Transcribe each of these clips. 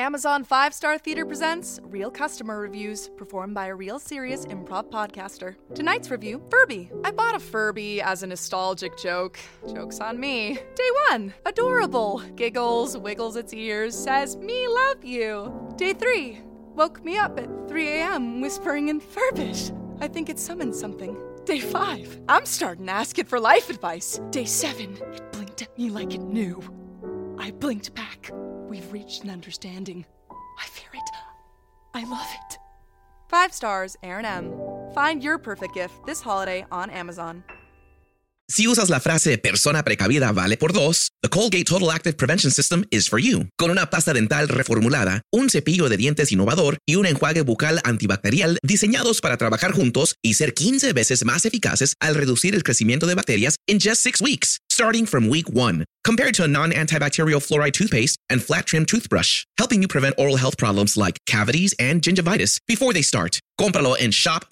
Amazon 5-Star Theater presents Real Customer Reviews, performed by a real serious improv podcaster. Tonight's review, Furby. I bought a Furby as a nostalgic joke. Joke's on me. Day 1, adorable. Giggles, wiggles its ears, says, "Me love you." Day 3, woke me up at 3 a.m. whispering in Furbish. I think it summoned something. Day 5, I'm starting to ask it for life advice. Day 7, it blinked at me like it knew. I blinked back. We've reached an understanding. I fear it. I love it. 5 stars, Aaron M. Find your perfect gift this holiday on Amazon. Si usas la frase persona precavida vale por dos, the Colgate Total Active Prevention System is for you. Con una pasta dental reformulada, un cepillo de dientes innovador y un enjuague bucal antibacterial diseñados para trabajar juntos y ser 15 veces más eficaces al reducir el crecimiento de bacterias in just 6 weeks, starting from week 1, compared to a non-antibacterial fluoride toothpaste and flat trim toothbrush, helping you prevent oral health problems like cavities and gingivitis before they start. Cómpralo en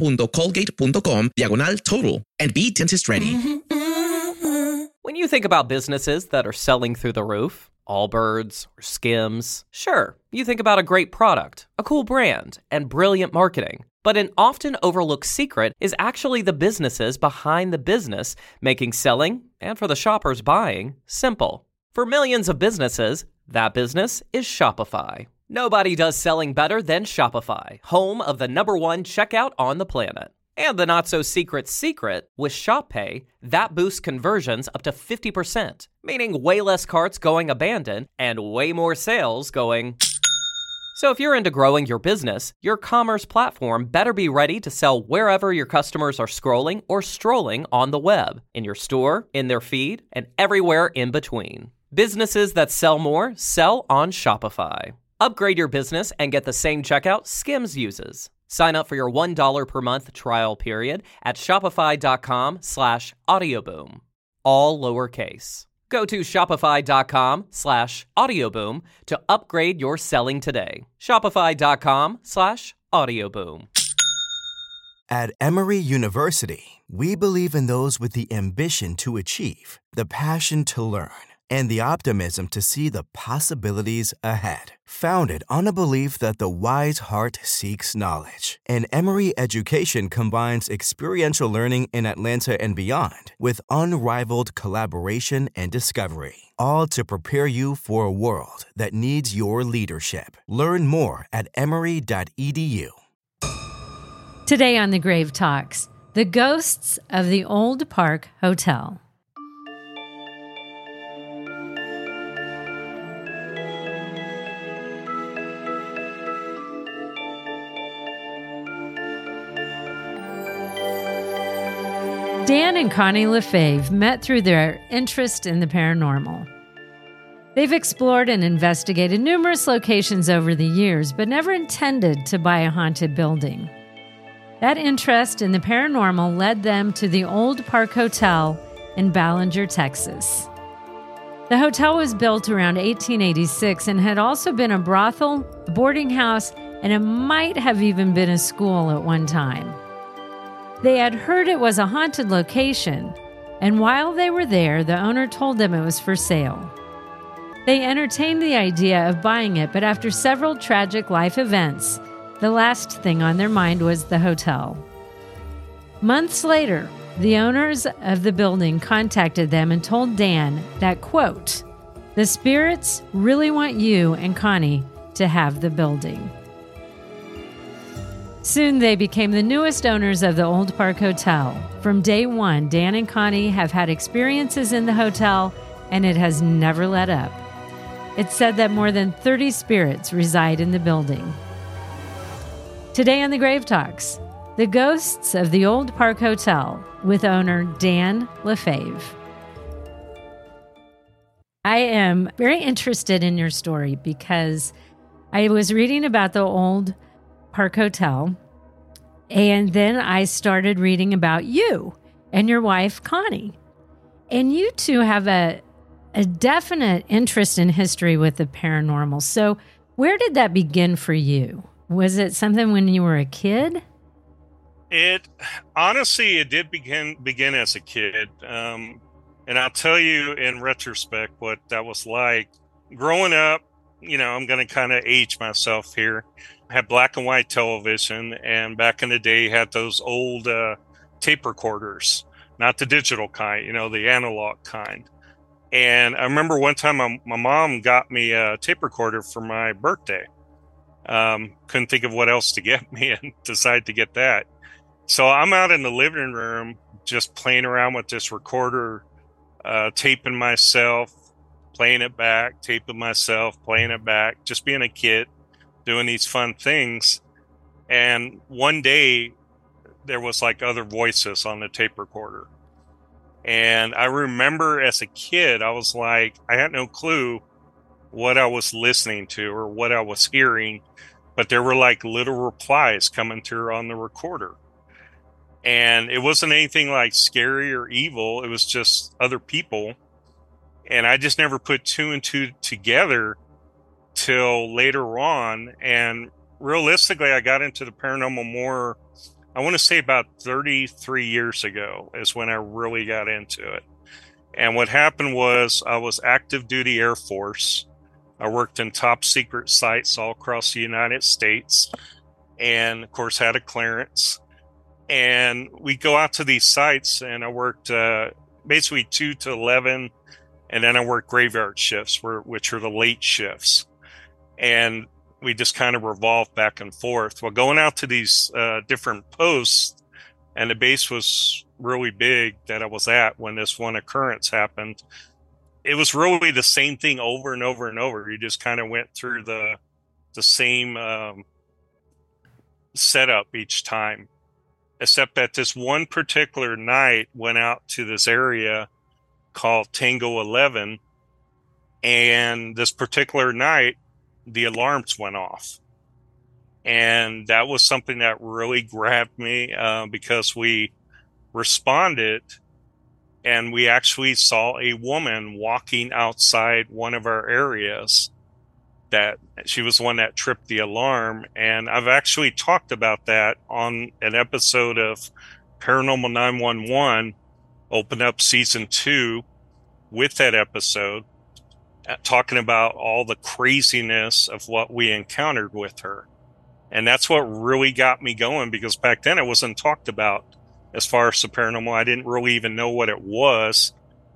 shop.colgate.com/total and be dentist ready. When you think about businesses that are selling through the roof, Allbirds or Skims, sure, you think about a great product, a cool brand, and brilliant marketing. But an often overlooked secret is actually the businesses behind the business, making selling, and for the shoppers buying, simple. For millions of businesses, that business is Shopify. Nobody does selling better than Shopify, home of the #1 checkout on the planet. And the not-so-secret secret, with Shop Pay, that boosts conversions up to 50%, meaning way less carts going abandoned and way more sales going... So if you're into growing your business, your commerce platform better be ready to sell wherever your customers are scrolling or strolling on the web, in your store, in their feed, and everywhere in between. Businesses that sell more sell on Shopify. Upgrade your business and get the same checkout Skims uses. Sign up for your $1 per month trial period at shopify.com/audioboom. All lowercase. Go to shopify.com/audioboom to upgrade your selling today. Shopify.com/audioboom. At Emory University, we believe in those with the ambition to achieve, the passion to learn, and the optimism to see the possibilities ahead. Founded on a belief that the wise heart seeks knowledge, and Emory Education combines experiential learning in Atlanta and beyond with unrivaled collaboration and discovery, all to prepare you for a world that needs your leadership. Learn more at emory.edu. Today on The Grave Talks, the ghosts of the Old Park Hotel. Dan and Connie Lefebvre met through their interest in the paranormal. They've explored and investigated numerous locations over the years, but never intended to buy a haunted building. That interest in the paranormal led them to the Old Park Hotel in Ballinger, Texas. The hotel was built around 1886 and had also been a brothel, a boarding house, and it might have even been a school at one time. They had heard it was a haunted location, and while they were there, the owner told them it was for sale. They entertained the idea of buying it, but after several tragic life events, the last thing on their mind was the hotel. Months later, the owners of the building contacted them and told Dan that, quote, "The spirits really want you and Connie to have the building." Soon they became the newest owners of the Old Park Hotel. From day one, Dan and Connie have had experiences in the hotel, and it has never let up. It's said that more than 30 spirits reside in the building. Today on The Grave Talks, the ghosts of the Old Park Hotel with owner Dan Lefebvre. I am very interested in your story because I was reading about the Old Park Hotel, and then I started reading about you and your wife, Connie. And you two have a definite interest in history with the paranormal. So where did that begin for you? Was it something when you were a kid? It did begin as a kid. And I'll tell you in retrospect what that was like. Growing up, I'm going to kind of age myself here. I had black and white television, and back in the day, had those old tape recorders, not the digital kind, the analog kind. And I remember one time my mom got me a tape recorder for my birthday. Couldn't think of what else to get me and decided to get that. So I'm out in the living room just playing around with this recorder, taping myself, playing it back, taping myself, playing it back, just being a kid, doing these fun things. And one day there was like other voices on the tape recorder. And I remember as a kid, I was like, I had no clue what I was listening to or what I was hearing, but there were like little replies coming through on the recorder. And it wasn't anything like scary or evil. It was just other people. And I just never put two and two together till later on. And realistically, I got into the paranormal more, I want to say about 33 years ago is when I really got into it. And what happened was I was active duty Air Force. I worked in top secret sites all across the United States, and of course had a clearance. And we go out to these sites, and I worked basically 2 to 11, and then I worked graveyard shifts, which are the late shifts. And we just kind of revolved back and forth. Well, going out to these different posts, and the base was really big that I was at when this one occurrence happened. It was really the same thing over and over and over. You just kind of went through the same setup each time, except that this one particular night went out to this area called Tango 11. And this particular night, the alarms went off. And that was something that really grabbed me because we responded and we actually saw a woman walking outside one of our areas. That she was the one that tripped the alarm. And I've actually talked about that on an episode of Paranormal 911, Open Up Season 2, with that episode, talking about all the craziness of what we encountered with her. And that's what really got me going, because back then it wasn't talked about as far as the paranormal. I didn't really even know what it was.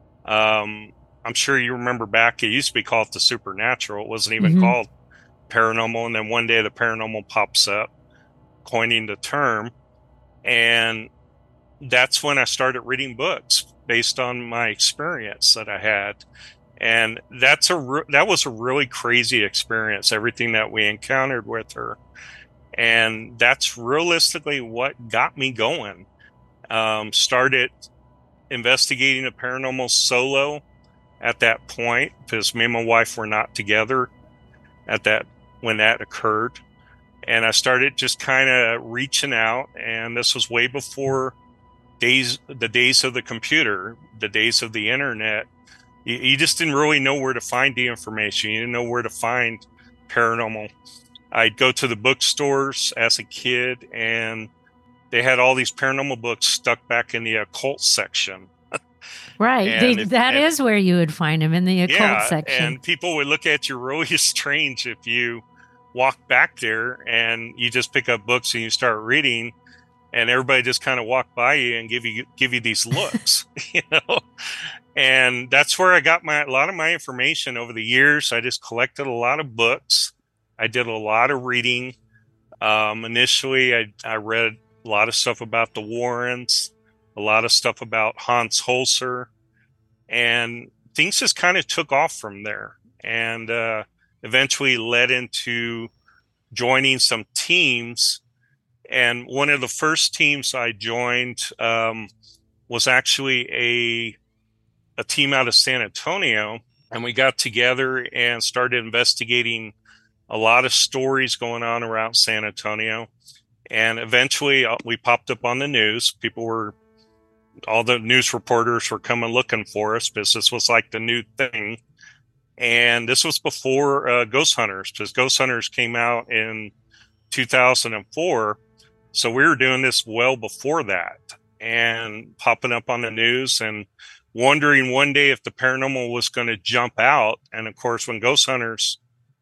I'm sure you remember back, it used to be called the supernatural. It wasn't even called paranormal. And then one day the paranormal pops up, coining the term. And that's when I started reading books based on my experience that I had. And that was a really crazy experience, everything that we encountered with her. And that's realistically what got me going. Started investigating the paranormal solo at that point, because me and my wife were not together when that occurred. And I started just kind of reaching out, and this was way before the days of the computer, the days of the internet. You just didn't really know where to find the information. You didn't know where to find paranormal. I'd go to the bookstores as a kid, and they had all these paranormal books stuck back in the occult section. Right. That is where you would find them, in the occult section. And people would look at you really strange if you walk back there and you just pick up books and you start reading, and everybody just kind of walk by you and give you these looks, And that's where I got a lot of my information over the years. I just collected a lot of books. I did a lot of reading. Initially, I read a lot of stuff about the Warrens, a lot of stuff about Hans Holzer, and things just kind of took off from there, and eventually led into joining some teams. And one of the first teams I joined was actually a team out of San Antonio, and we got together and started investigating a lot of stories going on around San Antonio. And eventually we popped up on the news. All the news reporters were coming looking for us, because this was like the new thing. And this was before Ghost Hunters, because Ghost Hunters came out in 2004. So we were doing this well before that, and popping up on the news and wondering one day if the paranormal was going to jump out. And of course, when Ghost Hunters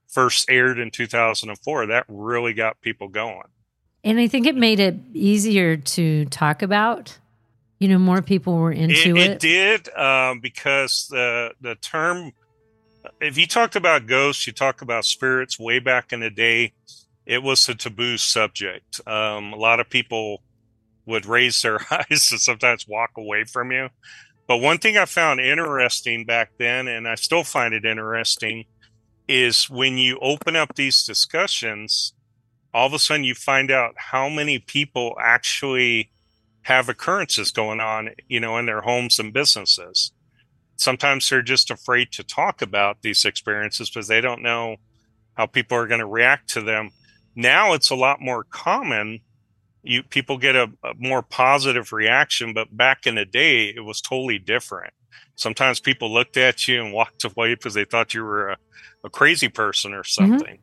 first aired in 2004, that really got people going. And I think it made it easier to talk about. More people were into it. It did, because the term, if you talked about ghosts, you talk about spirits way back in the day, it was a taboo subject. A lot of people would raise their eyes and sometimes walk away from you. But one thing I found interesting back then, and I still find it interesting, is when you open up these discussions, all of a sudden you find out how many people actually have occurrences going on, in their homes and businesses. Sometimes they're just afraid to talk about these experiences because they don't know how people are going to react to them. Now it's a lot more common. People get a more positive reaction, but back in the day, it was totally different. Sometimes people looked at you and walked away because they thought you were a crazy person or something,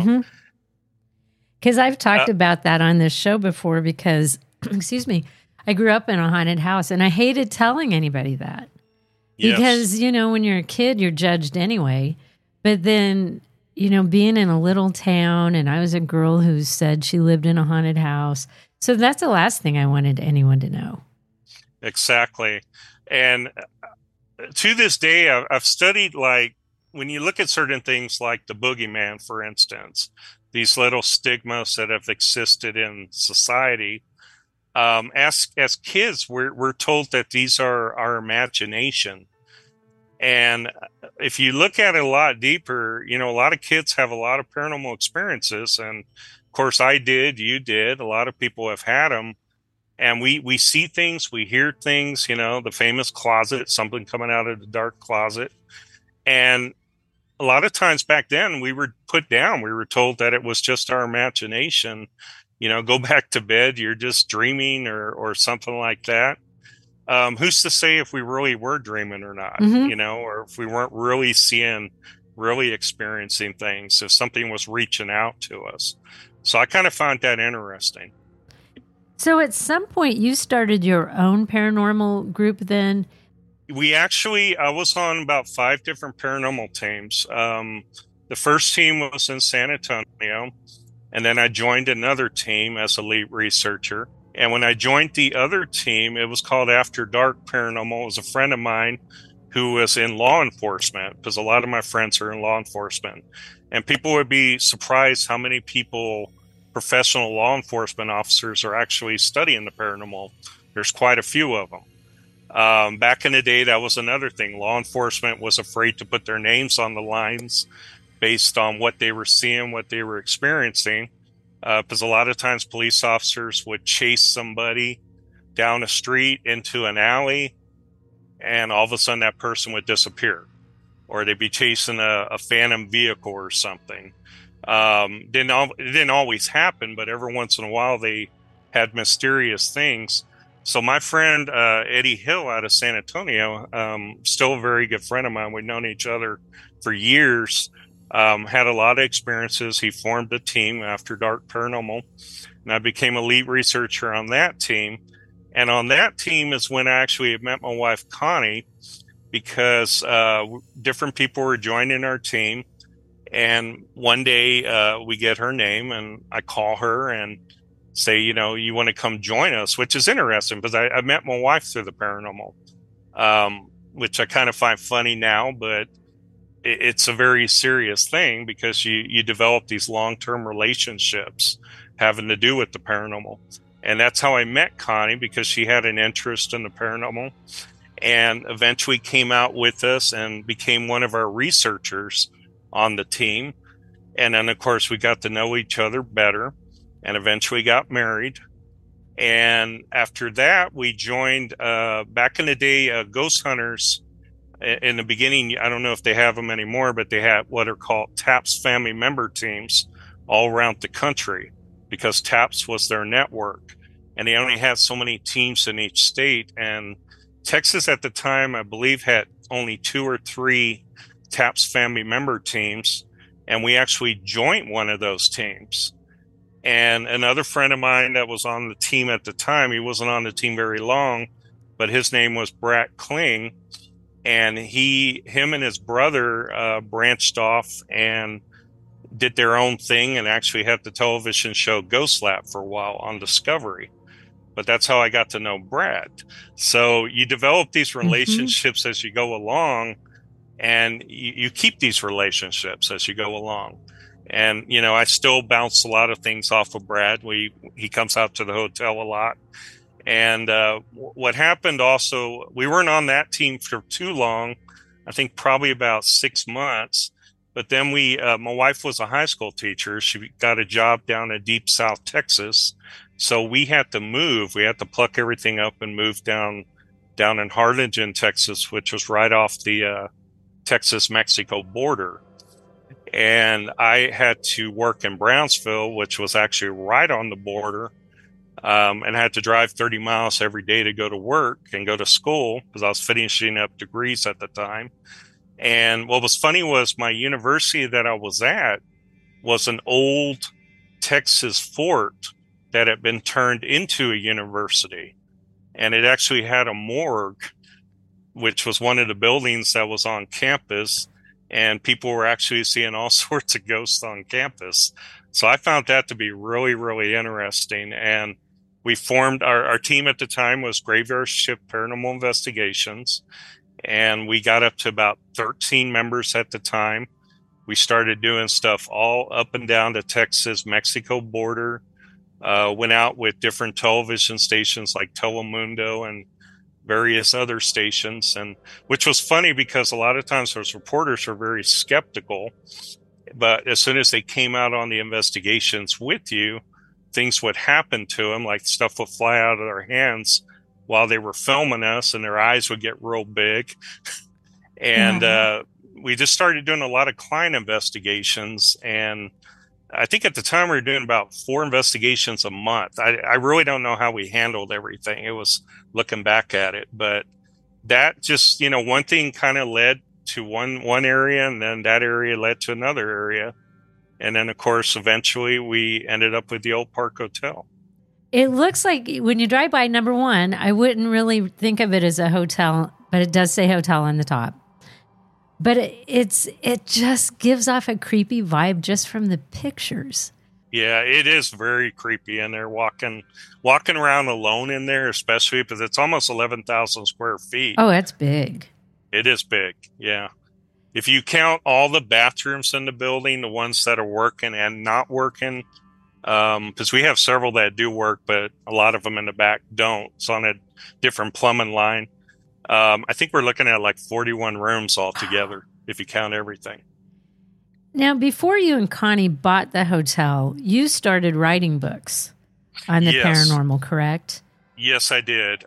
Because I've talked about that on this show before because, excuse me, I grew up in a haunted house and I hated telling anybody that. Yes. Because, when you're a kid, you're judged anyway. But then, being in a little town, and I was a girl who said she lived in a haunted house. So that's the last thing I wanted anyone to know. Exactly. And to this day, I've studied, like, when you look at certain things like the boogeyman, for instance, these little stigmas that have existed in society, as kids, we're told that these are our imagination. And if you look at it a lot deeper, a lot of kids have a lot of paranormal experiences. And of course, I did, you did, a lot of people have had them. And we see things, we hear things, the famous closet, something coming out of the dark closet. And a lot of times back then we were put down. We were told that it was just our imagination. Go back to bed, you're just dreaming or something like that. Who's to say if we really were dreaming or not, or if we weren't really seeing, really experiencing things, if something was reaching out to us. So I kind of found that interesting. So at some point you started your own paranormal group then? I was on about 5 different paranormal teams. The first team was in San Antonio. And then I joined another team as a lead researcher. And when I joined the other team, it was called After Dark Paranormal. It was a friend of mine who was in law enforcement, because a lot of my friends are in law enforcement. And people would be surprised how many professional law enforcement officers are actually studying the paranormal. There's quite a few of them. Back in the day, that was another thing. Law enforcement was afraid to put their names on the lines based on what they were seeing, what they were experiencing. Because a lot of times police officers would chase somebody down a street into an alley, and all of a sudden that person would disappear. Or they'd be chasing a phantom vehicle or something. It didn't always happen, but every once in a while they had mysterious things. So my friend Eddie Hill out of San Antonio, still a very good friend of mine. We've known each other for years. Had a lot of experiences. He formed a team, After Dark Paranormal, and I became a lead researcher on that team. And on that team is when I actually met my wife, Connie, because different people were joining our team. And one day we get her name, and I call her and say, you want to come join us, which is interesting because I met my wife through the paranormal, which I kind of find funny now, but it's a very serious thing because you develop these long-term relationships having to do with the paranormal. And that's how I met Connie, because she had an interest in the paranormal and eventually came out with us and became one of our researchers on the team. And then, of course, we got to know each other better and eventually got married. And after that, we joined, back in the day, Ghost Hunters. In the beginning, I don't know if they have them anymore, but they had what are called TAPS family member teams all around the country, because TAPS was their network, and they only had so many teams in each state. And Texas at the time, I believe, had only 2 or 3 TAPS family member teams, and we actually joined one of those teams. And another friend of mine that was on the team at the time, he wasn't on the team very long, but his name was Brat Kling. And him and his brother branched off and did their own thing and actually had the television show Ghost Lab for a while on Discovery. But that's how I got to know Brad. So you develop these relationships as you go along, and you keep these relationships as you go along. And, I still bounce a lot of things off of Brad. He comes out to the hotel a lot. And what happened also, we weren't on that team for too long. I think probably about 6 months. But then my wife was a high school teacher. She got a job down in deep South Texas. So we had to move. We had to pluck everything up and move down in Harlingen, Texas, which was right off the Texas-Mexico border. And I had to work in Brownsville, which was actually right on the border, and I had to drive 30 miles every day to go to work and go to school because I was finishing up degrees at the time. And what was funny was my university that I was at was an old Texas fort that had been turned into a university. And it actually had a morgue, which was one of the buildings that was on campus. And people were actually seeing all sorts of ghosts on campus. So I found that to be really, really interesting. And we formed our team at the time was Graveyard Shift Paranormal Investigations. And we got up to about 13 members at the time. We started doing stuff all up and down the Texas-Mexico border. Went out with different television stations like Telemundo and various other stations, and which was funny because a lot of times those reporters are very skeptical. But as soon as they came out on the investigations with you, things would happen to them, like stuff would fly out of their hands while they were filming us, and their eyes would get real big. And we just started doing a lot of client investigations. And I think at the time we were doing about 4 investigations a month. I really don't know how we handled everything. It was looking back at it, but that just, one thing kind of led to one area, and then that area led to another area. And then, of course, eventually we ended up with the Old Park Hotel. It looks like when you drive by, number one, I wouldn't really think of it as a hotel, but it does say hotel on the top. But it just gives off a creepy vibe just from the pictures. Yeah, it is very creepy in there, walking around alone in there, especially because it's almost 11,000 square feet. Oh, that's big. It is big, yeah. If you count all the bathrooms in the building, the ones that are working and not working, because we have several that do work, but a lot of them in the back don't. It's on a different plumbing line. I think we're looking at like 41 rooms altogether, if you count everything. Now, before you and Connie bought the hotel, you started writing books on the paranormal, correct? Yes, I did.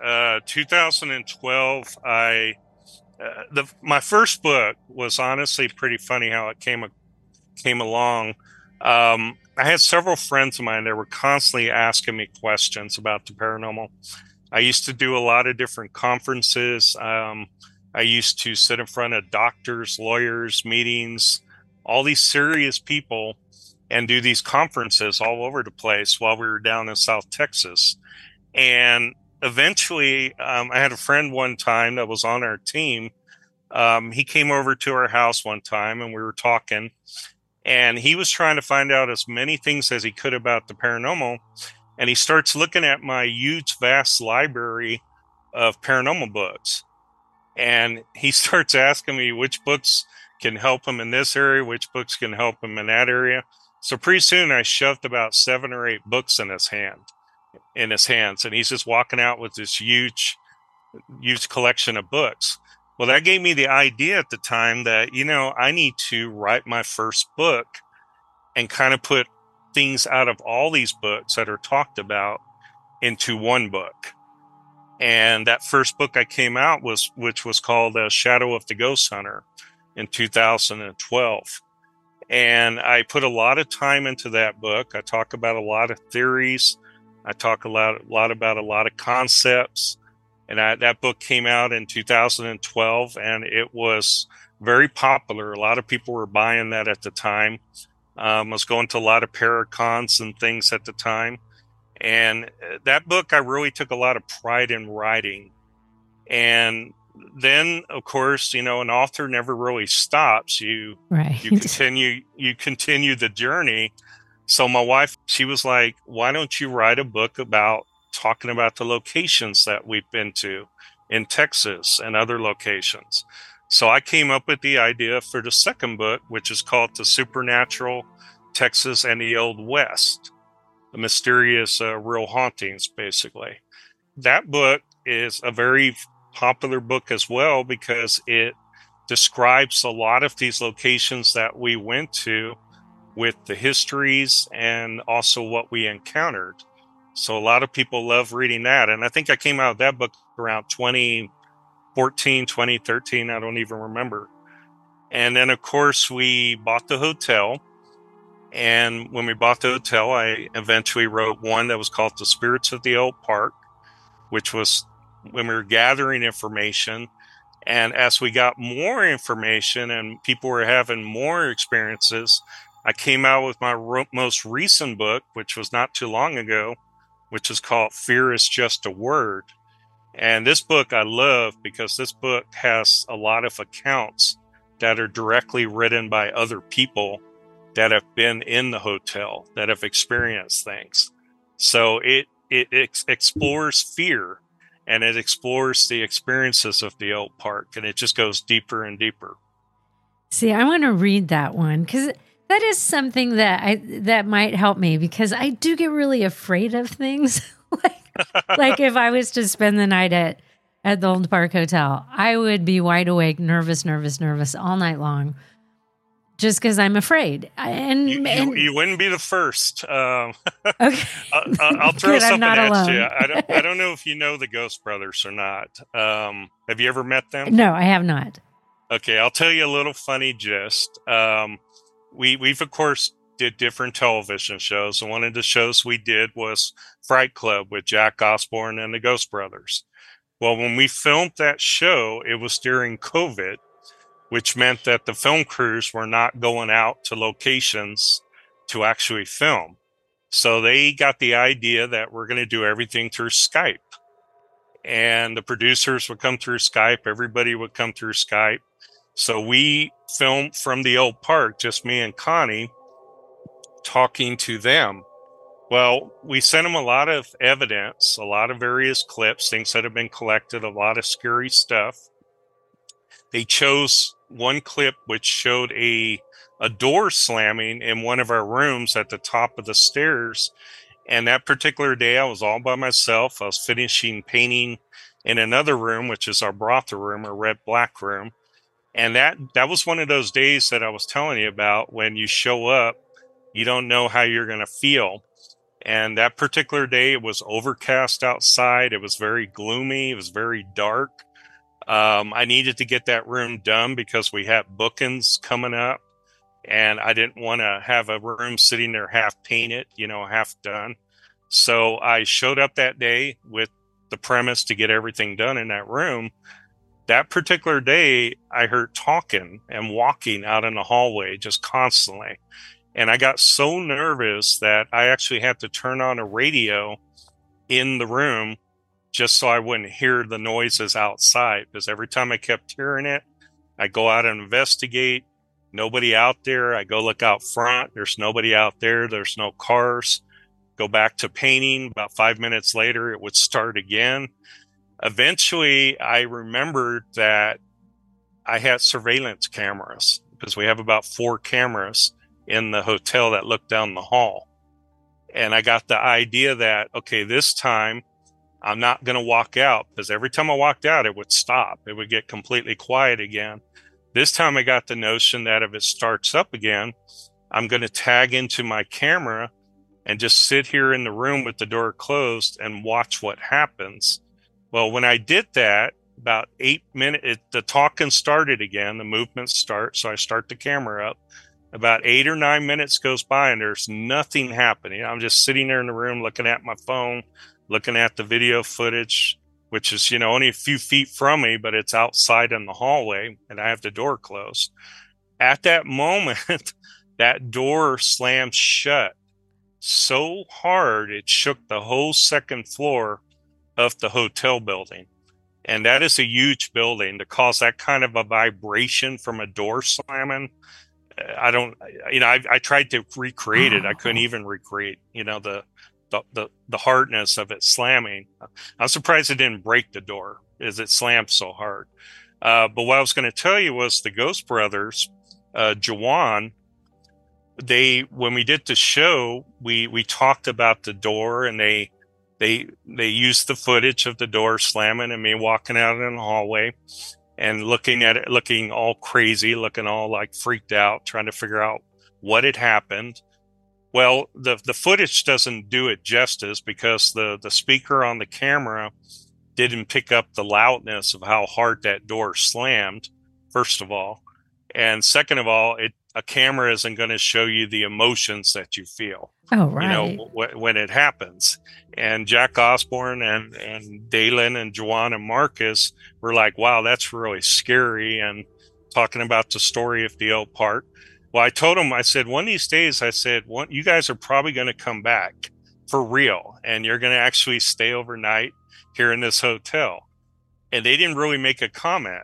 2012, my first book was honestly pretty funny how it came along. I had several friends of mine that were constantly asking me questions about the paranormal. I used to do a lot of different conferences. I used to sit in front of doctors, lawyers, meetings, all these serious people, and do these conferences all over the place while we were down in South Texas. And eventually, I had a friend one time that was on our team. He came over to our house one time and we were talking, and he was trying to find out as many things as he could about the paranormal. And he starts looking at my huge, vast library of paranormal books. And he starts asking me which books can help him in this area, which books can help him in that area. So pretty soon I shoved about 7 or 8 books in his hands. And he's just walking out with this huge collection of books. Well, that gave me the idea at the time that, I need to write my first book and kind of put things out of all these books that are talked about into one book. And that first book I came out which was called Shadow of the Ghost Hunter in 2012. And I put a lot of time into that book. I talk about a lot of theories. I talk a lot about a lot of concepts. And that book came out in 2012, and it was very popular. A lot of people were buying that at the time. I was going to a lot of Paracons and things at the time. And that book, I really took a lot of pride in writing. And then, of course, an author never really stops. You continue the journey. So my wife, she was like, why don't you write a book about talking about the locations that we've been to in Texas and other locations? So I came up with the idea for the second book, which is called The Supernatural Texas and the Old West, the mysterious real hauntings, basically. That book is a very popular book as well because it describes a lot of these locations that we went to with the histories and also what we encountered. So a lot of people love reading that. And I think I came out of that book around 2014, 2013. I don't even remember. And then, of course, we bought the hotel. And when we bought the hotel, I eventually wrote one that was called The Spirits of the Old Park, which was when we were gathering information. And as we got more information and people were having more experiences, I came out with my most recent book, which was not too long ago, which is called Fear is Just a Word. And this book I love because this book has a lot of accounts that are directly written by other people that have been in the hotel, that have experienced things. So it explores fear and it explores the experiences of the old park, and it just goes deeper and deeper. See, I want to read that one because that is something that might help me because I do get really afraid of things. like if I was to spend the night at the Old Park Hotel, I would be wide awake, nervous all night long, just because I'm afraid. And you wouldn't be the first. Okay, I'll throw Good, something at alone. you. I don't know if you know the Ghost Brothers or not. Have you ever met them? No, I have not. Okay, I'll tell you a little funny gist. We've of course did different television shows, and one of the shows we did was Fright Club with Jack Osbourne and the Ghost Brothers. Well, when we filmed that show, it was during COVID, which meant that the film crews were not going out to locations to actually film. So they got the idea that we're going to do everything through Skype. And the producers would come through Skype. Everybody would come through Skype. So we filmed from the old park, just me and Connie, talking to them. Well, we sent them a lot of evidence, a lot of various clips, things that have been collected, a lot of scary stuff. They chose one clip which showed a door slamming in one of our rooms at the top of the stairs. And that particular day, I was all by myself. I was finishing painting in another room, which is our brothel room, or red-black room. And that was one of those days that I was telling you about when you show up, you don't know how you're going to feel. And that particular day, it was overcast outside. It was very gloomy. It was very dark. I needed to get that room done because we had bookings coming up. And I didn't want to have a room sitting there half painted, half done. So I showed up that day with the premise to get everything done in that room. That particular day, I heard talking and walking out in the hallway just constantly. And I got so nervous that I actually had to turn on a radio in the room just so I wouldn't hear the noises outside. Because every time I kept hearing it, I go out and investigate. Nobody out there. I go look out front. There's nobody out there. There's no cars. Go back to painting. About 5 minutes later, it would start again. Eventually, I remembered that I had surveillance cameras because we have about 4 cameras in the hotel that look down the hall. And I got the idea that, okay, this time I'm not going to walk out because every time I walked out, it would stop. It would get completely quiet again. This time I got the notion that if it starts up again, I'm going to tag into my camera and just sit here in the room with the door closed and watch what happens. Well, when I did that, about 8 minutes, the talking started again, the movements start. So I start the camera up. About 8 or 9 minutes goes by and there's nothing happening. I'm just sitting there in the room looking at my phone, looking at the video footage, which is, only a few feet from me, but it's outside in the hallway and I have the door closed. At that moment, that door slammed shut so hard it shook the whole second floor of the hotel building. And that is a huge building to cause that kind of a vibration from a door slamming. I tried to recreate it. I couldn't even recreate, the hardness of it slamming. I'm surprised it didn't break the door as it slammed so hard. But what I was going to tell you was the Ghost Brothers, Jawan, when we did the show, we talked about the door, and they used the footage of the door slamming and me walking out in the hallway and looking at it, looking all crazy, looking all like freaked out, trying to figure out what had happened. Well, the footage doesn't do it justice because the speaker on the camera didn't pick up the loudness of how hard that door slammed, first of all. And second of all, a camera isn't going to show you the emotions that you feel. Oh, right. When it happens. And Jack Osborne and Dalen and Jawan and Marcus were like, wow, that's really scary. And talking about the story of the old part. Well, I told them, I said, one of these days, you guys are probably going to come back for real. And you're going to actually stay overnight here in this hotel. And they didn't really make a comment,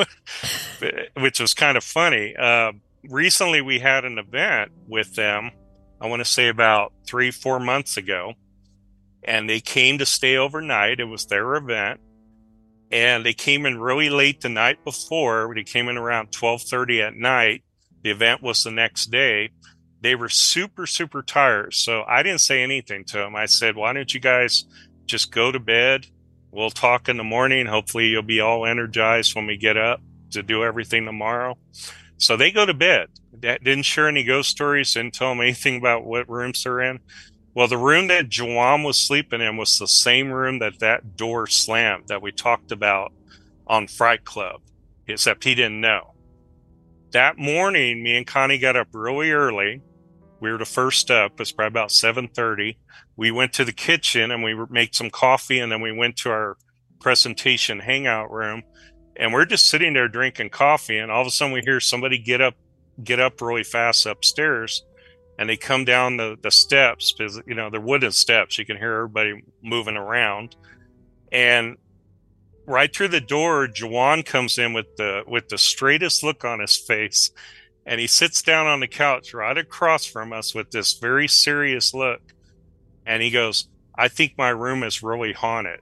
which was kind of funny. Recently, we had an event with them, I want to say about 3-4 months ago, and they came to stay overnight. It was their event, and they came in really late the night before. They came in around 12:30 at night. The event was the next day. They were super, super tired, so I didn't say anything to them. I said, why don't you guys just go to bed? We'll talk in the morning. Hopefully you'll be all energized when we get up to do everything tomorrow. So they go to bed. That didn't share any ghost stories, didn't tell them anything about what rooms they're in. Well, the room that Jawan was sleeping in was the same room that door slammed that we talked about on Fright Club, except he didn't know. That morning, me and Connie got up really early. We were the first up. It was probably about 7:30. We went to the kitchen and we made some coffee, and then we went to our presentation hangout room. And we're just sitting there drinking coffee, and all of a sudden we hear somebody get up really fast upstairs, and they come down the steps, because they're wooden steps. You can hear everybody moving around, and right through the door, Jawan comes in with the straightest look on his face, and he sits down on the couch right across from us with this very serious look, and he goes, "I think my room is really haunted."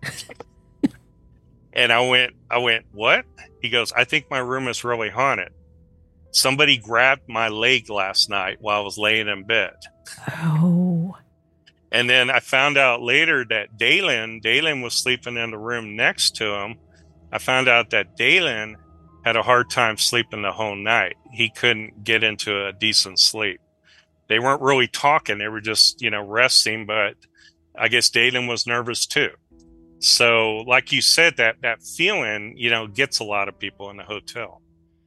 And I went, what? He goes, "I think my room is really haunted. Somebody grabbed my leg last night while I was laying in bed." Oh. And then I found out later that Dalen was sleeping in the room next to him. I found out that Dalen had a hard time sleeping the whole night. He couldn't get into a decent sleep. They weren't really talking. They were just, resting, but I guess Dalen was nervous too. So like you said, that feeling, gets a lot of people in the hotel.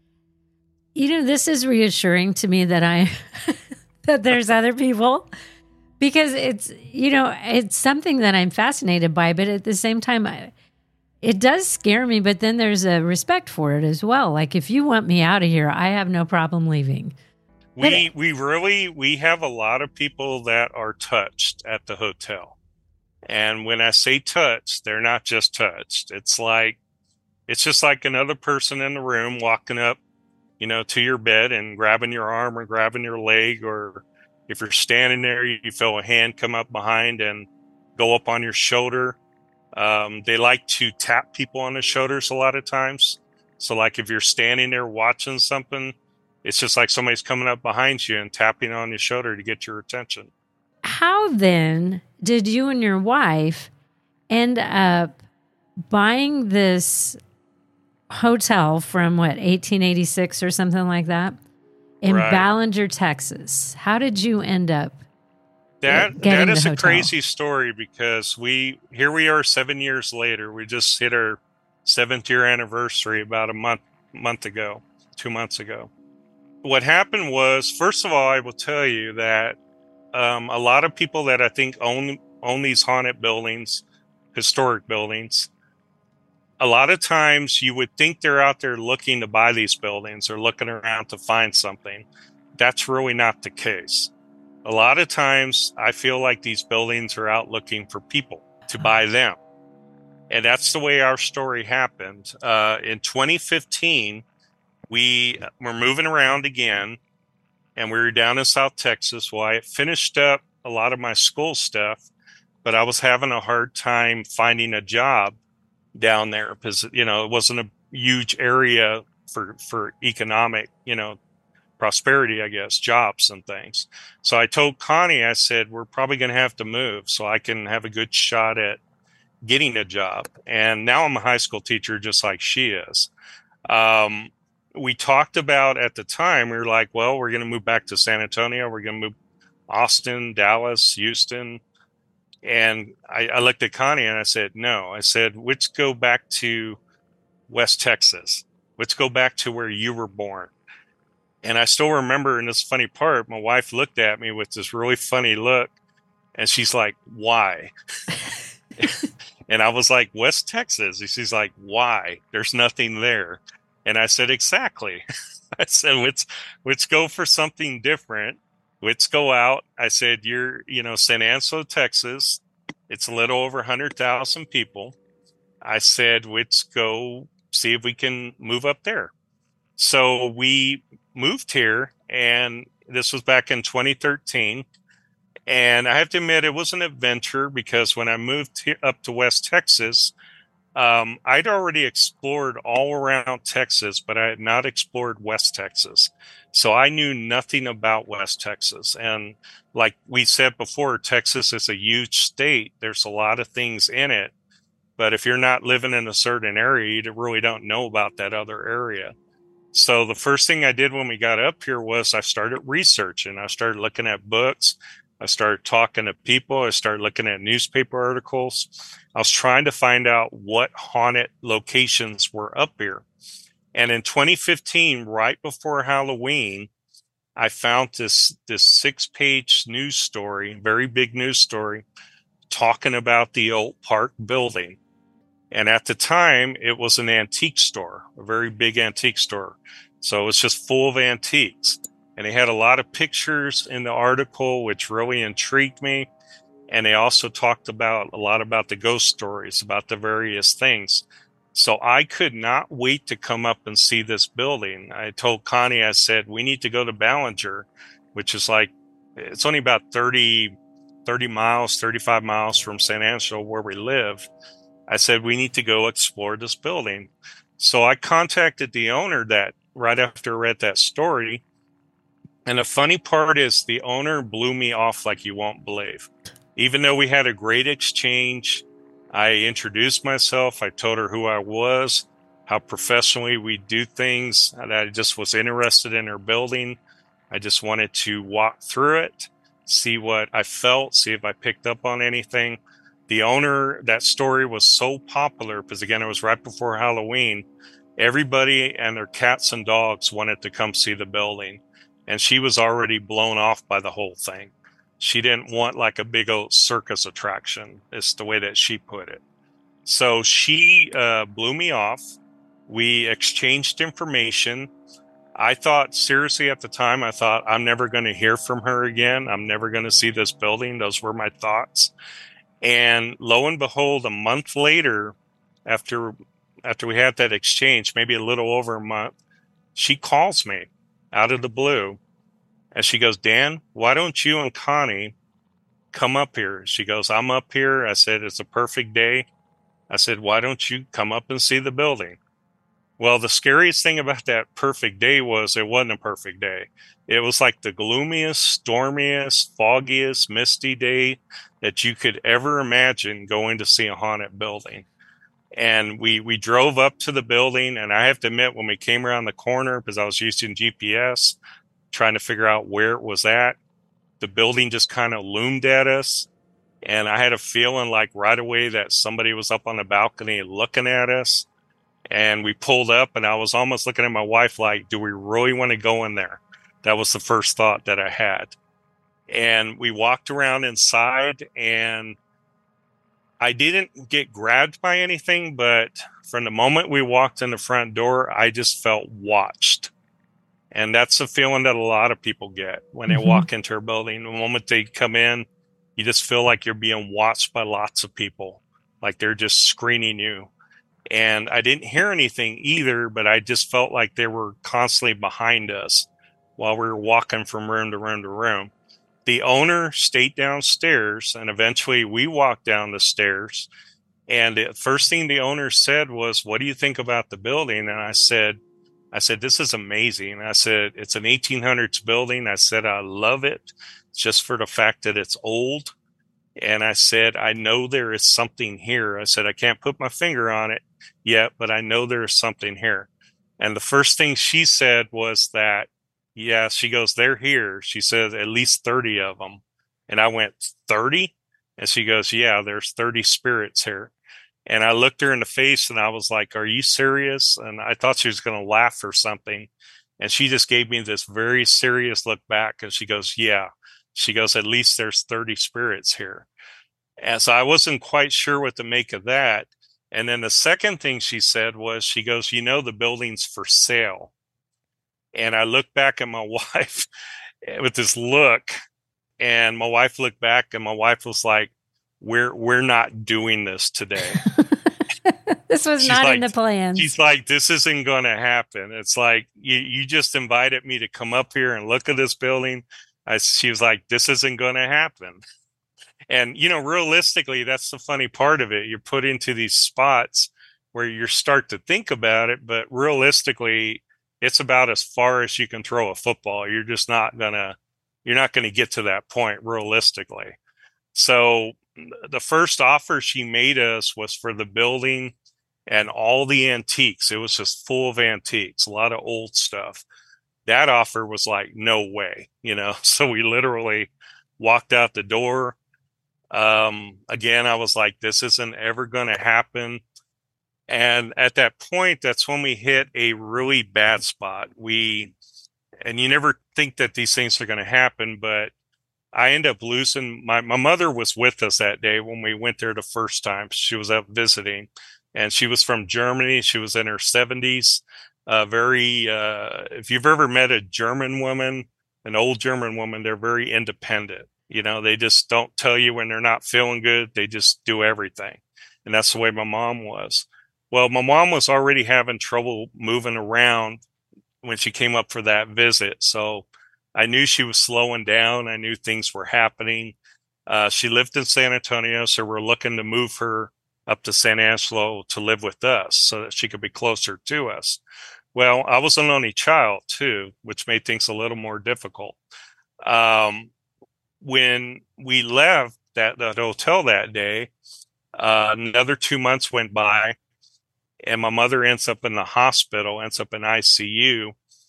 This is reassuring to me that that there's other people, because it's something that I'm fascinated by, but at the same time, it does scare me, but then there's a respect for it as well. Like, if you want me out of here, I have no problem leaving. We have a lot of people that are touched at the hotel. And when I say touched, they're not just touched. It's just like another person in the room walking up, to your bed and grabbing your arm or grabbing your leg, or if you're standing there, you feel a hand come up behind and go up on your shoulder. They like to tap people on the shoulders a lot of times. So like if you're standing there watching something, it's just like somebody's coming up behind you and tapping on your shoulder to get your attention. How then did you and your wife end up buying this hotel from 1886 or something like that in Ballinger, Texas? How did you end up that is a crazy story, because here we are 7 years later. We just hit our 7th year anniversary about a month ago, 2 months ago. What happened was, first of all, I will tell you that a lot of people that I think own these haunted buildings, historic buildings, a lot of times you would think they're out there looking to buy these buildings or looking around to find something. That's really not the case. A lot of times I feel like these buildings are out looking for people to buy them. And that's the way our story happened. In 2015, we were moving around again, and we were down in South Texas. Well, I finished up a lot of my school stuff, but I was having a hard time finding a job down there because, it wasn't a huge area for economic, prosperity, I guess, jobs and things. So I told Connie, I said, we're probably going to have to move so I can have a good shot at getting a job. And now I'm a high school teacher, just like she is. We talked about at the time, we were like, well, we're going to move back to San Antonio. We're going to move Austin, Dallas, Houston. And I looked at Connie and I said, no. I said, let's go back to West Texas. Let's go back to where you were born. And I still remember, in this funny part, my wife looked at me with this really funny look, and she's like, why? And I was like, West Texas. And she's like, why? There's nothing there. And I said, exactly. I said, let's go for something different. Let's go out. I said, you're, San Antonio, Texas. It's a little over 100,000 people. I said, let's go see if we can move up there. So we moved here, and this was back in 2013. And I have to admit, it was an adventure because when I moved up to West Texas, I'd already explored all around Texas, but I had not explored West Texas. So I knew nothing about West Texas. And like we said before, Texas is a huge state. There's a lot of things in it. But if you're not living in a certain area, you really don't know about that other area. So the first thing I did when we got up here was I started researching. I started looking at books. I started talking to people. I started looking at newspaper articles. I was trying to find out what haunted locations were up here. And in 2015, right before Halloween, I found this 6-page news story, very big news story, talking about the old Park building. And at the time, it was an antique store, a very big antique store. So it was just full of antiques. And they had a lot of pictures in the article, which really intrigued me. And they also talked a lot about the ghost stories, about the various things. So I could not wait to come up and see this building. I told Connie, I said, we need to go to Ballinger, which is it's only about 30 miles, 35 miles from San Angelo where we live. I said, we need to go explore this building. So I contacted the owner right after I read that story. And the funny part is the owner blew me off like you won't believe. Even though we had a great exchange, I introduced myself. I told her who I was, how professionally we do things, that I just was interested in her building. I just wanted to walk through it, see what I felt, see if I picked up on anything. The owner, that story was so popular because, again, it was right before Halloween. Everybody and their cats and dogs wanted to come see the building. And she was already blown off by the whole thing. She didn't want like a big old circus attraction. It's the way that she put it. So she blew me off. We exchanged information. I thought, seriously, at the time, I'm never going to hear from her again. I'm never going to see this building. Those were my thoughts. And lo and behold, a month later, after we had that exchange, maybe a little over a month, she calls me out of the blue. And she goes, Dan, why don't you and Connie come up here? She goes, I'm up here. I said, it's a perfect day. I said, why don't you come up and see the building? Well, the scariest thing about that perfect day was it wasn't a perfect day. It was like the gloomiest, stormiest, foggiest, misty day that you could ever imagine going to see a haunted building. And we drove up to the building, and I have to admit, when we came around the corner, because I was using GPS, trying to figure out where it was at, the building just kind of loomed at us. And I had a feeling like right away that somebody was up on the balcony looking at us. And we pulled up, and I was almost looking at my wife like, do we really want to go in there? That was the first thought that I had. And we walked around inside, and I didn't get grabbed by anything, but from the moment we walked in the front door, I just felt watched. And that's the feeling that a lot of people get when they walk into a building. The moment they come in, you just feel like you're being watched by lots of people. like they're just screening you. And I didn't hear anything either, but I just felt like they were constantly behind us while we were walking from room to room to room. The owner stayed downstairs, and eventually we walked down the stairs. And the first thing the owner said was, "What do you think about the building?" And I said, "This is amazing." I said, "It's an 1800s building." I said, "I love it just for the fact that it's old." And I said, "I know there is something here." I said, "I can't put my finger on it yet, but I know there is something here." And the first thing she said was that, yeah, she goes, "They're here." She said, "At least 30 of them." And I went, 30? And she goes, "Yeah, there's 30 spirits here." And I looked her in the face and I was like, "Are you serious?" And I thought she was going to laugh or something. And she just gave me this very serious look back. And she goes, "Yeah." She goes, "At least there's 30 spirits here." And so I wasn't quite sure what to make of that. And then the second thing she said was, she goes, "You know, the building's for sale." And I looked back at my wife with this look, and my wife looked back, and my wife was like, we're not doing this today." This was not in the plans. She's like, "This isn't going to happen." It's like, you just invited me to come up here and look at this building. She was like, "This isn't going to happen." And, realistically, that's the funny part of it. You're put into these spots where you start to think about it, but realistically, it's about as far as you can throw a football. You're just not gonna get to that point realistically. So the first offer she made us was for the building and all the antiques. It was just full of antiques, a lot of old stuff. That offer was like, no way, So we literally walked out the door. Again, I was like, this isn't ever going to happen. And at that point, that's when we hit a really bad spot. And you never think that these things are going to happen, but I ended up losing my mother was with us that day when we went there the first time. She was out visiting, and she was from Germany. She was in her 70s. If you've ever met a German woman, an old German woman, they're very independent. They just don't tell you when they're not feeling good. They just do everything. And that's the way my mom was. Well, my mom was already having trouble moving around when she came up for that visit. So I knew she was slowing down. I knew things were happening. She lived in San Antonio, so we're looking to move her up to San Angelo to live with us so that she could be closer to us. Well, I was an only child too, which made things a little more difficult. When we left that hotel that day, another 2 months went by, and my mother ends up in the hospital, ends up in ICU,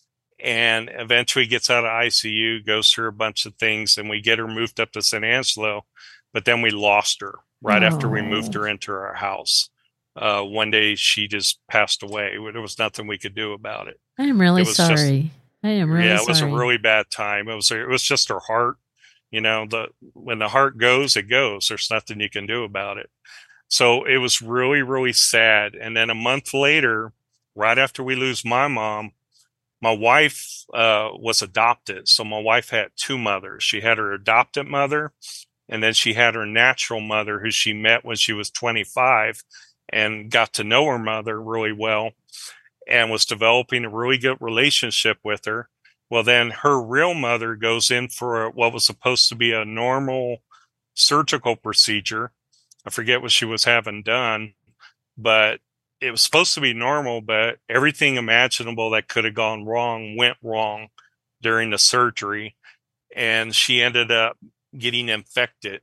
and eventually gets out of ICU, goes through a bunch of things, and we get her moved up to San Angelo. But then we lost her right after we moved her into our house. One day she just passed away. There was nothing we could do about it. I am really sorry. It was a really bad time. It was just her heart. When the heart goes, it goes. There's nothing you can do about it. So it was really, really sad. And then a month later, right after we lose my mom, my wife was adopted. So my wife had two mothers. She had her adopted mother, and then she had her natural mother, who she met when she was 25 and got to know her mother really well and was developing a really good relationship with her. Well, then her real mother goes in for what was supposed to be a normal surgical procedure. I forget what she was having done, but it was supposed to be normal, but everything imaginable that could have gone wrong went wrong during the surgery. And she ended up getting infected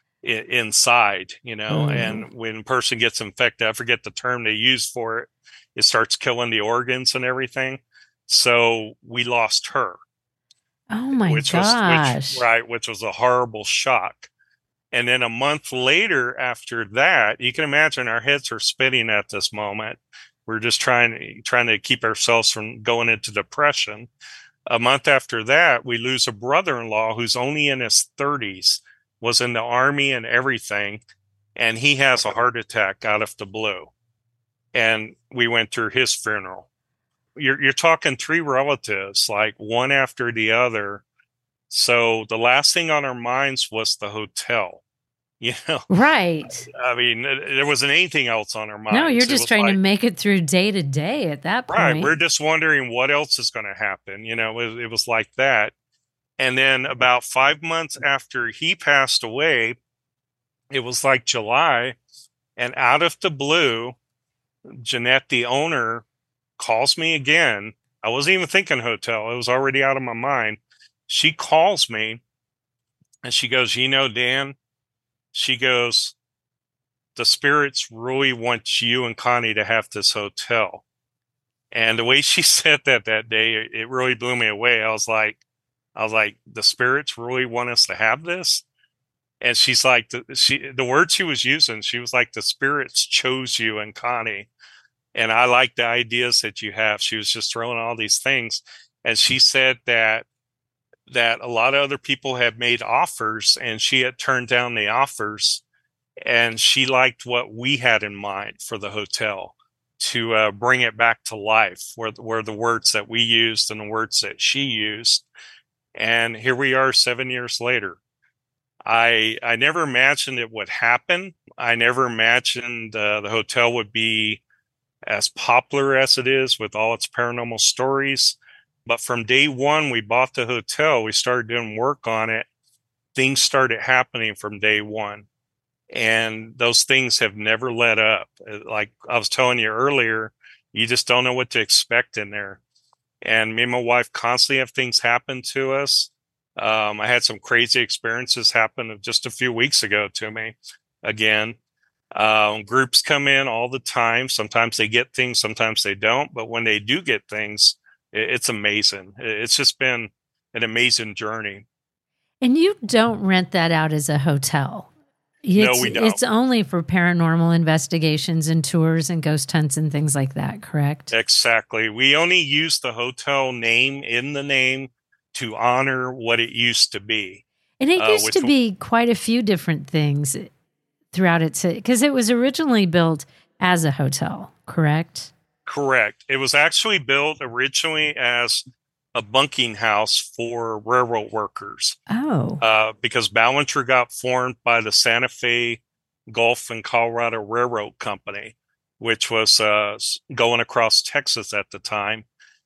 inside, and when a person gets infected, I forget the term they use for it, it starts killing the organs and everything. So we lost her. Oh my gosh. Which was a horrible shock. And then a month later after that, you can imagine our heads are spinning at this moment. We're just trying to keep ourselves from going into depression. A month after that, we lose a brother-in-law who's only in his 30s, was in the army and everything, and he has a heart attack out of the blue. And we went through his funeral. You're talking three relatives, like one after the other. So the last thing on our minds was the hotel. You know, Right. I mean, there wasn't anything else on our minds. No, you're It just was trying to like, make it through day to day at that right, point. we're just wondering what else is going to happen. You know, it was like that. And then about 5 months after he passed away, it was like July, and out of the blue, Jeanette, the owner, calls me again. I wasn't even thinking hotel. It was already out of my mind. She calls me and she goes, you know, Dan, she goes, the spirits really want you and Connie to have this hotel. And the way she said that day, it really blew me away. I was like, the spirits really want us to have this. And she's like, the word she was using, she was like, the spirits chose you and Connie. And I like the ideas that you have. She was just throwing all these things. And she said that a lot of other people had made offers and she had turned down the offers. And she liked what we had in mind for the hotel to bring it back to life, where the words that we used and the words that she used. And here we are 7 years later. I never imagined it would happen. I never imagined the hotel would be as popular as it is with all its paranormal stories. But from day one, we bought the hotel, we started doing work on it. Things started happening from day one. And those things have never let up. Like I was telling you earlier, you just don't know what to expect in there. And me and my wife constantly have things happen to us. I had some crazy experiences happen just a few weeks ago to me again. Groups come in all the time. Sometimes they get things, sometimes they don't. But when they do get things, it's amazing. It's just been an amazing journey. And you don't rent that out as a hotel. No, we don't. It's only for paranormal investigations and tours and ghost hunts and things like that, correct? Exactly. We only use the hotel name in the name to honor what it used to be. And it used to be quite a few different things throughout its, because it was originally built as a hotel, correct? Correct. It was actually built originally as a bunking house for railroad workers. Oh. Because Ballinger got formed by the Santa Fe, Gulf, and Colorado Railroad Company, which was going across Texas at the time.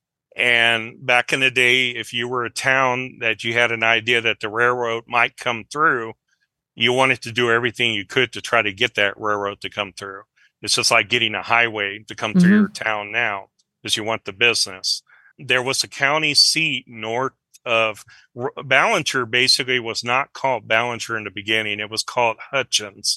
And back in the day, if you were a town that you had an idea that the railroad might come through, you wanted to do everything you could to try to get that railroad to come through. It's just like getting a highway to come through your town now, because you want the business. There was a county seat north of Ballinger. Basically was not called Ballinger in the beginning. It was called Hutchins.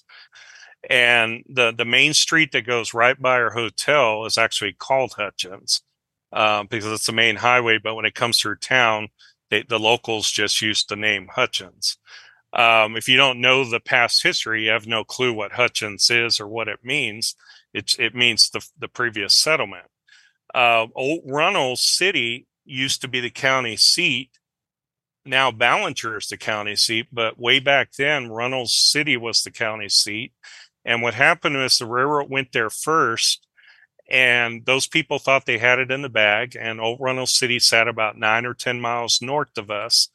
And the main street that goes right by our hotel is actually called Hutchins because it's the main highway. But when it comes through town, the locals just use the name Hutchins. If you don't know the past history, you have no clue what Hutchins is or what it means. It means the previous settlement. Old Runnels City used to be the county seat. Now Ballinger is the county seat, but way back then, Runnels City was the county seat. And what happened was the railroad went there first, and those people thought they had it in the bag. And Old Runnels City sat about 9 or 10 miles north of us.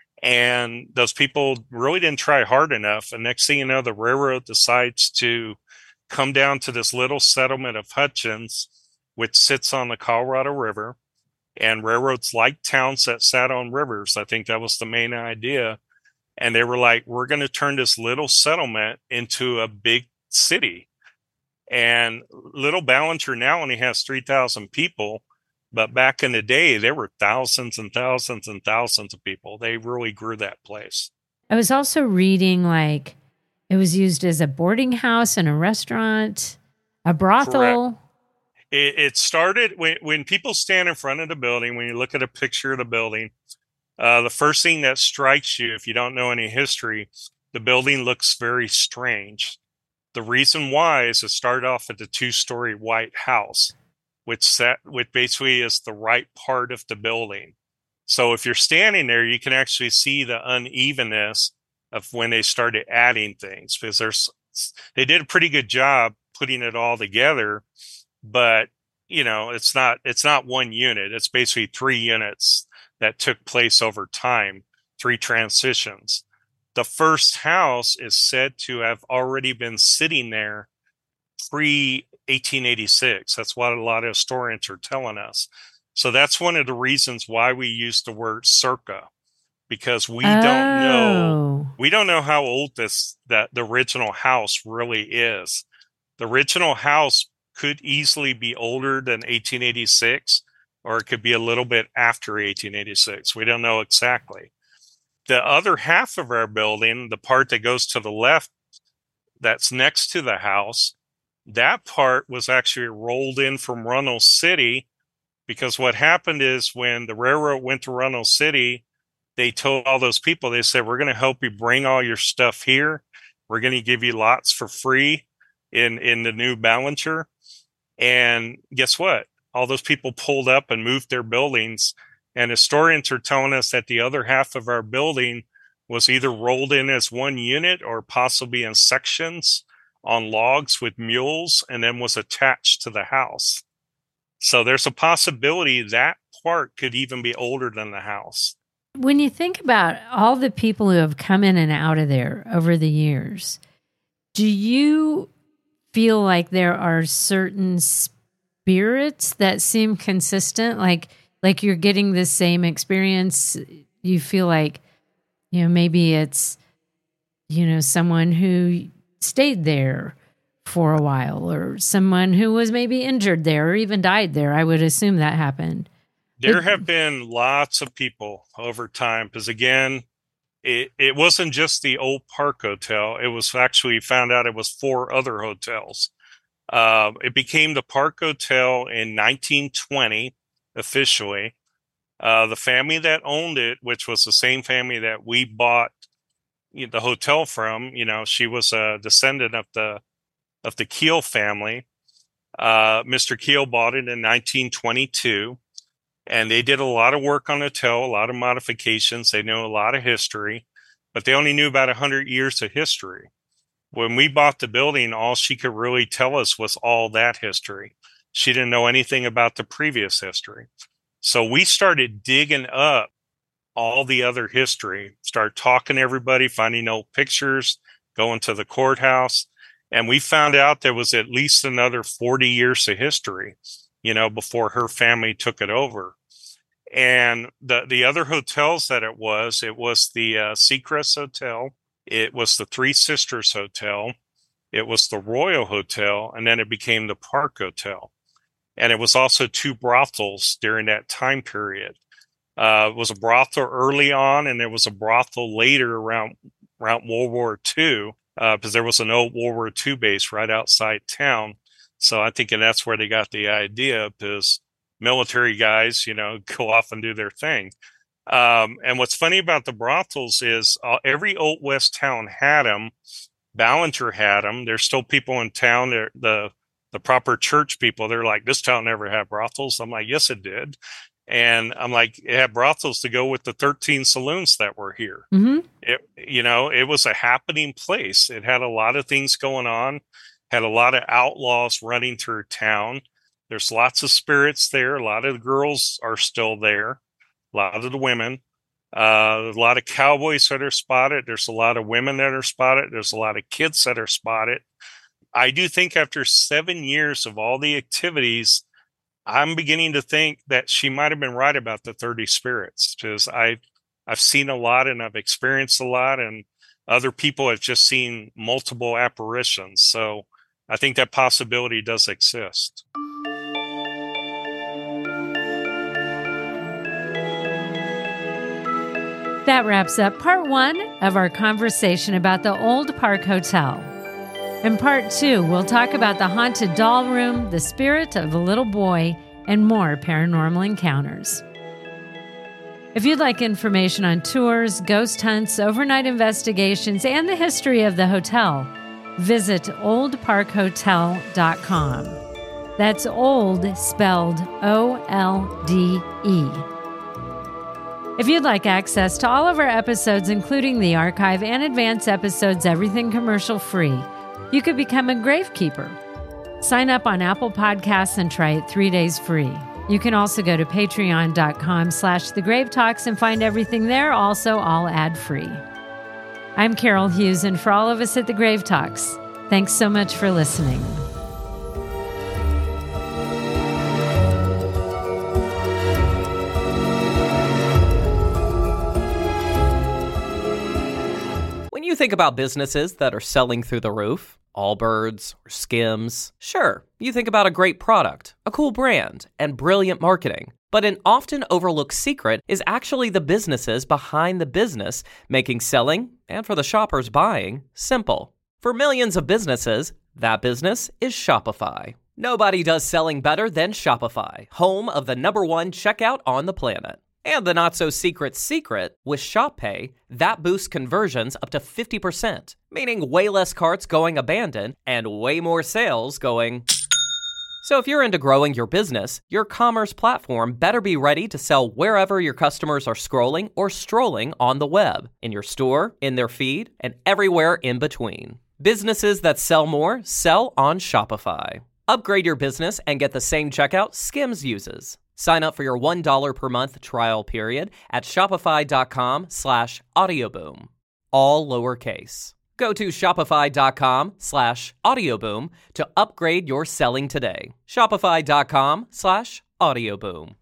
And those people really didn't try hard enough. And next thing you know, the railroad decides to come down to this little settlement of Hutchins, which sits on the Colorado River. And railroads like towns that sat on rivers. I think that was the main idea. And they were like, we're going to turn this little settlement into a big city. And little Ballinger now only has 3,000 people. But back in the day, there were thousands and thousands and thousands of people. They really grew that place. I was also reading like it was used as a boarding house and a restaurant, a brothel. Correct. It started when people stand in front of the building, when you look at a picture of the building, the first thing that strikes you, if you don't know any history, the building looks very strange. The reason why is it started off at the 2-story white house, which basically is the right part of the building. So if you're standing there, you can actually see the unevenness of when they started adding things, because they did a pretty good job putting it all together. But, you know, it's not one unit. It's basically 3 units that took place over time, 3 transitions. The first house is said to have already been sitting there pre-1886. That's what a lot of historians are telling us. So that's one of the reasons why we use the word circa, because we don't know how old the original house really is. The original house could easily be older than 1886, or it could be a little bit after 1886. We don't know exactly. The other half of our building, the part that goes to the left, that's next to the house, that part was actually rolled in from Runnels City, because what happened is when the railroad went to Runnels City, they told all those people, they said, we're going to help you bring all your stuff here. We're going to give you lots for free in the new Ballinger. And guess what? All those people pulled up and moved their buildings. And historians are telling us that the other half of our building was either rolled in as one unit or possibly in sections on logs with mules, and then was attached to the house. So there's a possibility that part could even be older than the house. When you think about all the people who have come in and out of there over the years, do you feel like there are certain spirits that seem consistent? Like you're getting the same experience. You feel like, maybe it's, someone who stayed there for a while, or someone who was maybe injured there or even died there. I would assume that happened. There have been lots of people over time, because again, it wasn't just the old Park Hotel. It was actually found out it was 4 other hotels. It became the Park Hotel in 1920. Officially, the family that owned it, which was the same family that we bought the hotel from, she was a descendant of the Keel family. Mr. Keel bought it in 1922, and they did a lot of work on the hotel, a lot of modifications. They know a lot of history, but they only knew about 100 years of history. When we bought the building, all she could really tell us was all that history. She didn't know anything about the previous history. So we started digging up all the other history, start talking to everybody, finding old pictures, going to the courthouse. And we found out there was at least another 40 years of history, before her family took it over. And the other hotels that it was the Seacrest Hotel. It was the Three Sisters Hotel. It was the Royal Hotel. And then it became the Park Hotel. And it was also 2 brothels during that time period. It was a brothel early on, and there was a brothel later around World War II, because there was an old World War II base right outside town. So I think that's where they got the idea, because military guys, go off and do their thing. And what's funny about the brothels is every old West town had them. Ballinger had them. There's still people in town. The proper church people, they're like, this town never had brothels. I'm like, yes, it did. And I'm like, it had brothels to go with the 13 saloons that were here. Mm-hmm. It was a happening place. It had a lot of things going on, had a lot of outlaws running through town. There's lots of spirits there. A lot of the girls are still there. A lot of the women. A lot of cowboys that are spotted. There's a lot of women that are spotted. There's a lot of kids that are spotted. I do think after 7 years of all the activities, I'm beginning to think that she might have been right about the 30 spirits, because I've seen a lot and I've experienced a lot, and other people have just seen multiple apparitions. So I think that possibility does exist. That wraps up part 1 of our conversation about the Old Park Hotel. In part 2, we'll talk about the haunted doll room, the spirit of a little boy, and more paranormal encounters. If you'd like information on tours, ghost hunts, overnight investigations, and the history of the hotel, visit oldparkhotel.com. That's old spelled O-L-D-E. If you'd like access to all of our episodes, including the archive and advanced episodes, everything commercial free, you could become a gravekeeper. Sign up on Apple Podcasts and try it 3 days free. You can also go to patreon.com/thegravetalks and find everything there, also all ad-free. I'm Carol Hughes, and for all of us at the Grave Talks, thanks so much for listening. When you think about businesses that are selling through the roof, Allbirds or Skims, sure, you think about a great product, a cool brand, and brilliant marketing. But an often overlooked secret is actually the businesses behind the business making selling, and for the shoppers buying, simple. For millions of businesses, that business is Shopify. Nobody does selling better than Shopify, home of the #1 checkout on the planet. And the not-so-secret secret, with Shop Pay, that boosts conversions up to 50%, meaning way less carts going abandoned and way more sales going. So if you're into growing your business, your commerce platform better be ready to sell wherever your customers are scrolling or strolling on the web, in your store, in their feed, and everywhere in between. Businesses that sell more sell on Shopify. Upgrade your business and get the same checkout Skims uses. Sign up for your $1 per month trial period at shopify.com/audioboom. All lowercase. Go to shopify.com/audioboom to upgrade your selling today. Shopify.com/audioboom.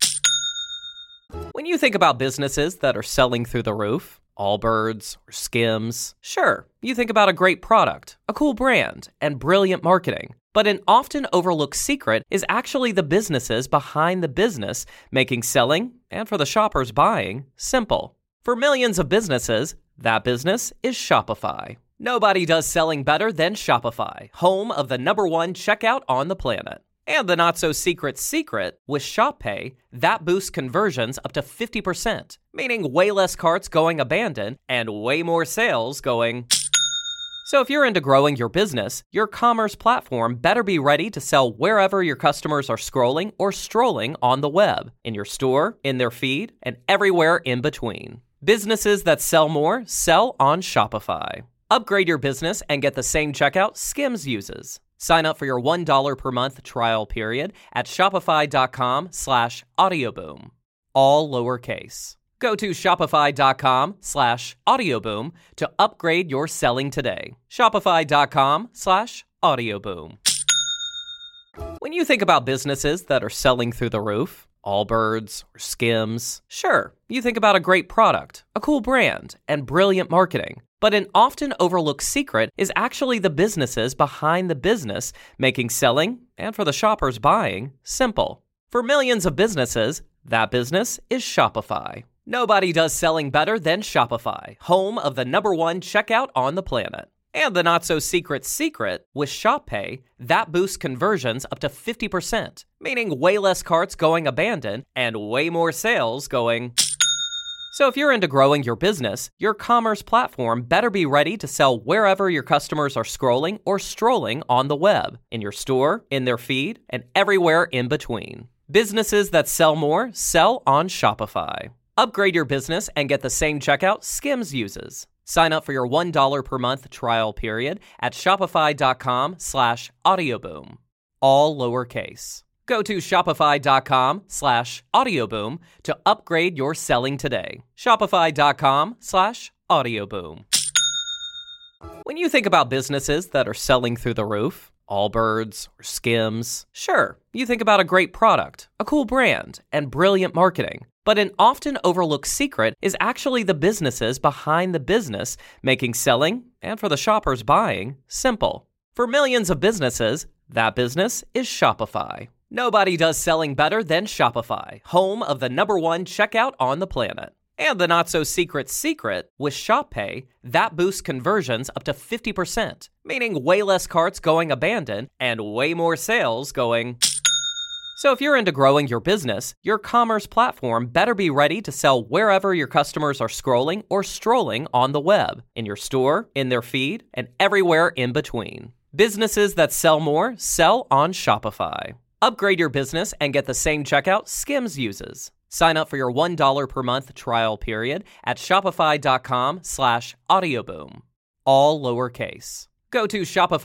When you think about businesses that are selling through the roof, Allbirds or Skims, sure, you think about a great product, a cool brand, and brilliant marketing. But an often overlooked secret is actually the businesses behind the business making selling, and for the shoppers buying, simple. For millions of businesses, that business is Shopify. Nobody does selling better than Shopify, home of the #1 checkout on the planet. And the not-so-secret secret, with Shop Pay, that boosts conversions up to 50%, meaning way less carts going abandoned and way more sales going. So if you're into growing your business, your commerce platform better be ready to sell wherever your customers are scrolling or strolling on the web, in your store, in their feed, and everywhere in between. Businesses that sell more sell on Shopify. Upgrade your business and get the same checkout Skims uses. Sign up for your $1 per month trial period at shopify.com/audioboom. All lowercase. Go to shopify.com/audioboom to upgrade your selling today. Shopify.com/audioboom. When you think about businesses that are selling through the roof, Allbirds or Skims, sure, you think about a great product, a cool brand, and brilliant marketing. But an often overlooked secret is actually the businesses behind the business making selling, and for the shoppers buying, simple. For millions of businesses, that business is Shopify. Nobody does selling better than Shopify, home of the #1 checkout on the planet. And the not-so-secret secret, with Shop Pay, that boosts conversions up to 50%, meaning way less carts going abandoned and way more sales going. So if you're into growing your business, your commerce platform better be ready to sell wherever your customers are scrolling or strolling on the web, in your store, in their feed, and everywhere in between. Businesses that sell more sell on Shopify. Upgrade your business and get the same checkout Skims uses. Sign up for your $1 per month trial period at shopify.com/audioboom. All lowercase. Go to shopify.com/audioboom to upgrade your selling today. Shopify.com/audioboom. When you think about businesses that are selling through the roof, Allbirds or Skims, sure, you think about a great product, a cool brand, and brilliant marketing. But an often overlooked secret is actually the businesses behind the business making selling, and for the shoppers buying, simple. For millions of businesses, that business is Shopify. Nobody does selling better than Shopify, home of the #1 checkout on the planet. And the not-so-secret secret, with Shop Pay, that boosts conversions up to 50%, meaning way less carts going abandoned and way more sales going. So if you're into growing your business, your commerce platform better be ready to sell wherever your customers are scrolling or strolling on the web, in your store, in their feed, and everywhere in between. Businesses that sell more sell on Shopify. Upgrade your business and get the same checkout Skims uses. Sign up for your $1 per month trial period at shopify.com/audioboom. All lowercase. Go to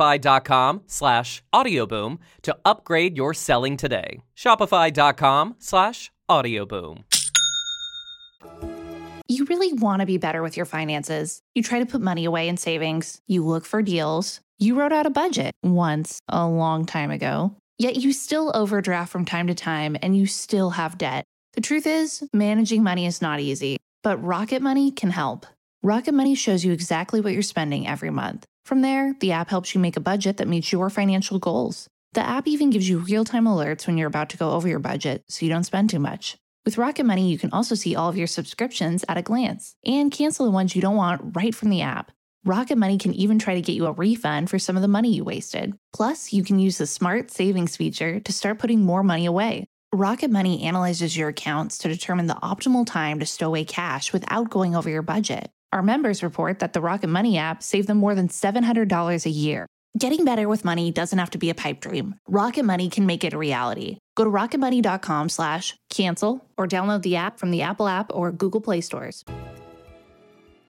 shopify.com/audioboom to upgrade your selling today. Shopify.com/audioboom. You really want to be better with your finances. You try to put money away in savings. You look for deals. You wrote out a budget once, a long time ago. Yet you still overdraft from time to time and you still have debt. The truth is, managing money is not easy, but Rocket Money can help. Rocket Money shows you exactly what you're spending every month. From there, the app helps you make a budget that meets your financial goals. The app even gives you real-time alerts when you're about to go over your budget so you don't spend too much. With Rocket Money, you can also see all of your subscriptions at a glance and cancel the ones you don't want right from the app. Rocket Money can even try to get you a refund for some of the money you wasted. Plus, you can use the Smart Savings feature to start putting more money away. Rocket Money analyzes your accounts to determine the optimal time to stow away cash without going over your budget. Our members report that the Rocket Money app saved them more than $700 a year. Getting better with money doesn't have to be a pipe dream. Rocket Money can make it a reality. Go to rocketmoney.com/cancel or download the app from the Apple app or Google Play stores.